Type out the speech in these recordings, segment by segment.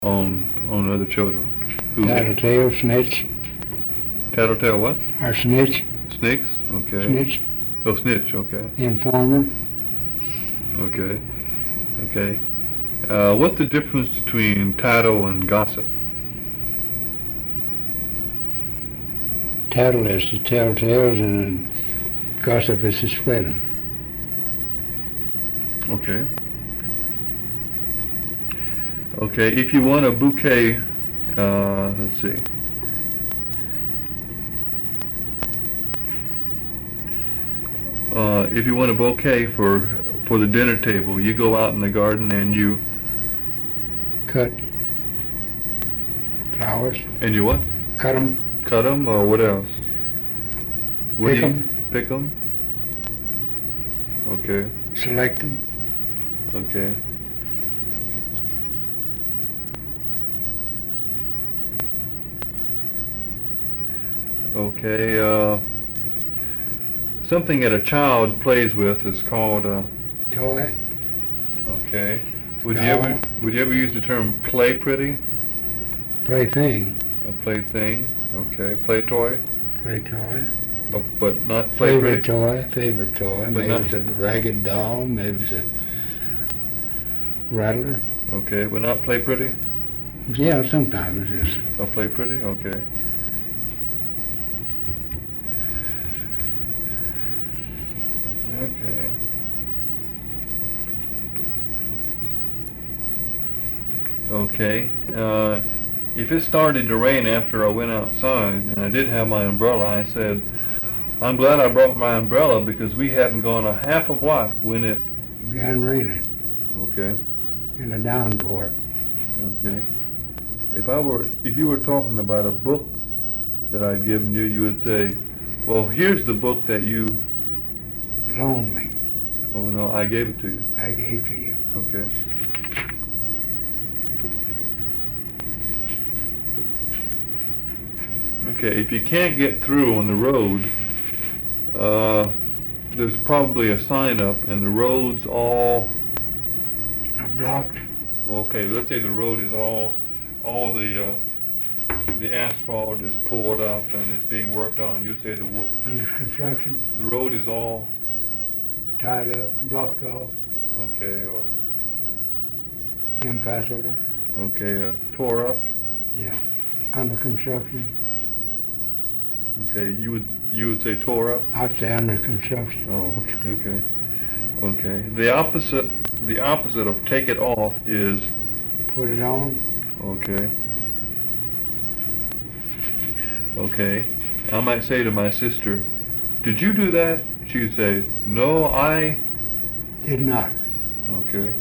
on other children. Who? Tattletale, snitch, Tattletale what? or snitch, Snakes? Okay. snitch, Oh, snitch, okay. informer. Okay. Okay. What's the difference between tattle and gossip? Tattle is to tell tales, and gossip is to spread them. Okay. Okay, if you want a bouquet, let's see. If you want a bouquet for the dinner table, you go out in the garden and you Cut flowers, and you what? cut them, Cut them or what else? What pick do you- them, Pick them. Okay. select them. Okay. Okay. Something that a child plays with is called. Toy, Okay. Doll. Would you ever use the term play pretty? plaything, A plaything. Okay. Play toy. play toy. Oh, but not play Favorite pretty. toy, favorite toy. But Maybe not- it's a ragged doll, maybe it's a rattler. Okay, but not play pretty. Yeah, sometimes it's just Oh, play pretty. Okay. Okay. Okay. If it started to rain after I went outside and I did have my umbrella, I said, I'm glad I brought my umbrella because we hadn't gone a half a block when it. began raining Okay. in a downpour. Okay. If you were talking about a book that I'd given you, you would say, well, here's the book that you. Loaned me. Oh no, I gave it to you. I gave to you. Okay. Okay, if you can't get through on the road, there's probably a sign up and the road's all, Blocked. okay, let's say the road is all the asphalt is pulled up and it's being worked on. You say Under construction, the road is all, tied up, blocked off, okay, or, impassable. okay, tore up. Yeah. Under construction, Okay, you would say tore up. I'd say under construction. Oh, okay. Okay. The opposite of take it off is, Put it on, okay. Okay. I might say to my sister, did you do that? She would say, no, I, did not. okay.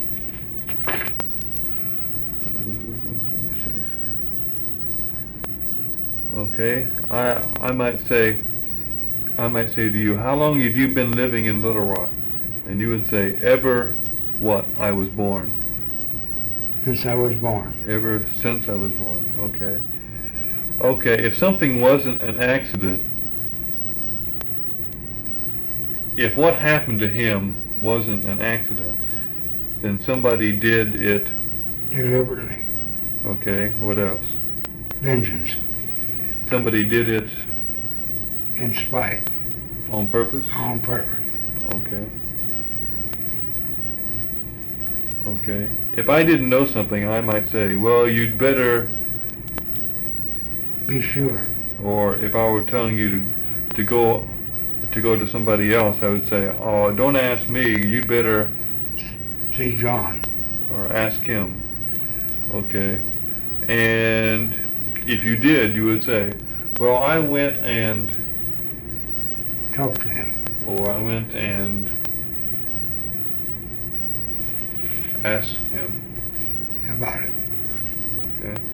Okay. I might say to you, how long have you been living in Little Rock? And you would say, ever what? I was born. Since I was born. Ever since I was born. Okay. Okay, if something wasn't an accident, if what happened to him wasn't an accident, then somebody did it. Deliberately. Okay, what else? Vengeance. Somebody did it In spite. on purpose? On purpose. Okay. Okay. If I didn't know something, I might say, well, you'd better, Be sure. or if I were telling you to go to somebody else, I would say, oh, don't ask me, you'd better, See John. or ask him. Okay. And if you did, you would say, well, I went and, Talk to him. or I went and asked him. About it. Okay.